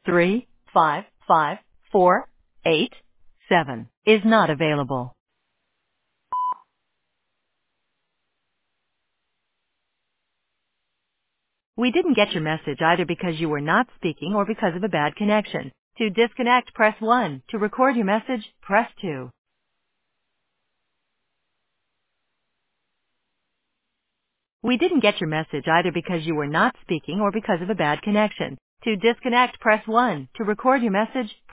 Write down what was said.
35547 is not available. We didn't get your message either because you were not speaking or because of a bad connection. To disconnect, press 1. To record your message, press 2. We didn't get your message either because you were not speaking or because of a bad connection. To disconnect, press 1. To record your message,